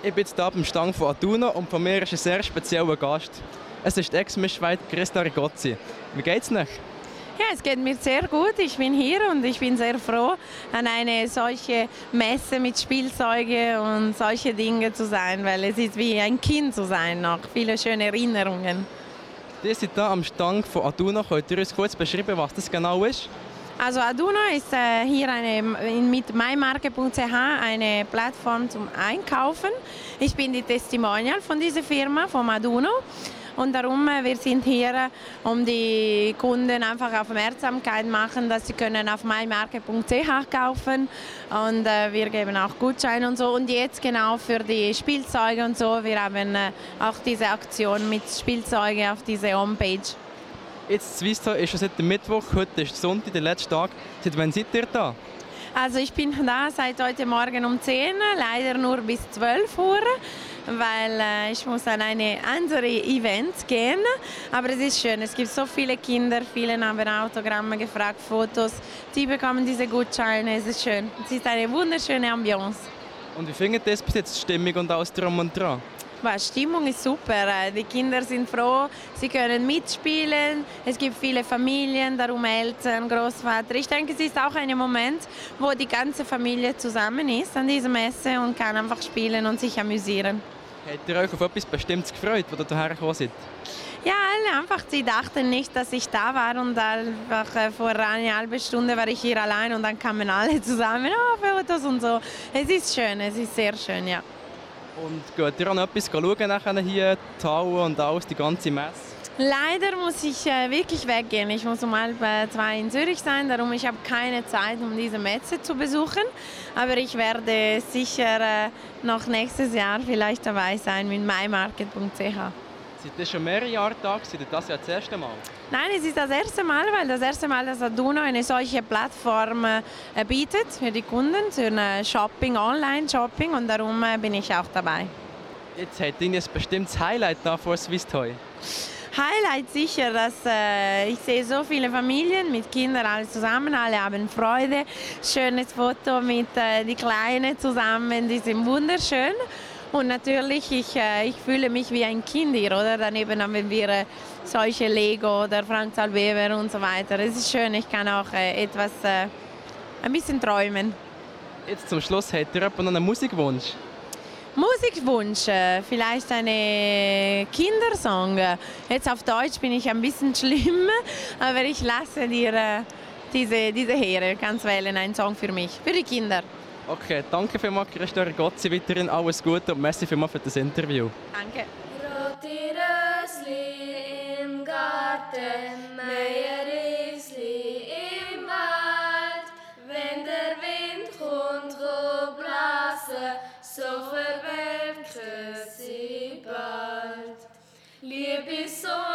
Ich bin jetzt hier am Stand von Aduno und von mir ist ein sehr spezieller Gast. Es ist die Ex-Miss-Schweiz Christa Rigozzi. Wie geht's Ihnen? Ja, es geht mir sehr gut. Ich bin hier und ich bin sehr froh, an eine solche Messe mit Spielzeugen und solche Dinge zu sein, weil es ist wie ein Kind zu sein noch. Viele schöne Erinnerungen. Ihr seid hier am Stand von Aduno. Könnt ihr uns kurz beschreiben, was das genau ist? Also Aduno ist hier mit mymarke.ch eine Plattform zum Einkaufen. Ich bin die Testimonial von dieser Firma, von Aduno. Und darum, wir sind hier, um die Kunden einfach Aufmerksamkeit machen, dass sie können auf mymarke.ch kaufen und wir geben auch Gutscheine und so. Und jetzt genau für die Spielzeuge und so, wir haben auch diese Aktion mit Spielzeugen auf dieser Homepage. Jetzt Swisstoy ist schon seit dem Mittwoch, heute ist Sonntag, der letzte Tag. Seit wann seid ihr da? Also ich bin da seit heute Morgen um 10 Uhr, leider nur bis 12 Uhr, weil ich muss an eine andere Event gehen. Aber es ist schön, es gibt so viele Kinder, viele haben Autogramme gefragt, Fotos, die bekommen diese Gutscheine, es ist schön. Es ist eine wunderschöne Ambiance. Und wie findet ihr das bis jetzt, die Stimmung und alles drum und dran? Die Stimmung ist super. Die Kinder sind froh, sie können mitspielen. Es gibt viele Familien, darum Eltern, Großvater. Ich denke, es ist auch ein Moment, wo die ganze Familie zusammen ist an dieser Messe und kann einfach spielen und sich amüsieren. Habt ihr euch auf etwas Bestimmtes gefreut, als ihr hierher gekommen seid? Ja, alle einfach, sie dachten nicht, dass ich da war und einfach vor einer halben Stunde war ich hier allein und dann kamen alle zusammen, Fotos und so. Es ist schön, es ist sehr schön, ja. Und geht ihr auch noch etwas schauen nachher hier, die Halle und alles, die ganze Messe? Leider muss ich wirklich weggehen. Ich muss um 1:30 in Zürich sein, darum ich habe keine Zeit, um diese Messe zu besuchen. Aber ich werde sicher noch nächstes Jahr vielleicht dabei sein mit mymarket.ch. Seid ihr schon mehrere Jahre da gewesen, oder das ja das erste Mal? Nein, es ist das erste Mal, weil das erste Mal, dass Aduno eine solche Plattform bietet für die Kunden, für ein Shopping, Online-Shopping und darum bin ich auch dabei. Jetzt habt ihr ein bestimmtes Highlight da vor Swisstoy. Highlight sicher, dass ich sehe so viele Familien mit Kindern alle zusammen, alle haben Freude. Schönes Foto mit die Kleinen zusammen, die sind wunderschön. Und natürlich, ich fühle mich wie ein Kind hier, oder? Daneben haben wir solche Lego oder Franz Weber und so weiter. Es ist schön, ich kann auch etwas, ein bisschen träumen. Jetzt zum Schluss, habt ihr noch einen Musikwunsch? Musikwunsch, vielleicht eine Kindersong. Jetzt auf Deutsch bin ich ein bisschen schlimm, aber ich lasse dir diese Ehre, kannst wählen, einen Song für mich, für die Kinder. Okay, danke vielmals, Christa Rigozzi, weiterhin alles Gute und merci vielmals für das Interview. Danke. Rote Rösli im Garten, Meierriesli im Wald. Wenn der Wind kommt, blasen, so verwelken sie bald. Liebe Sonne,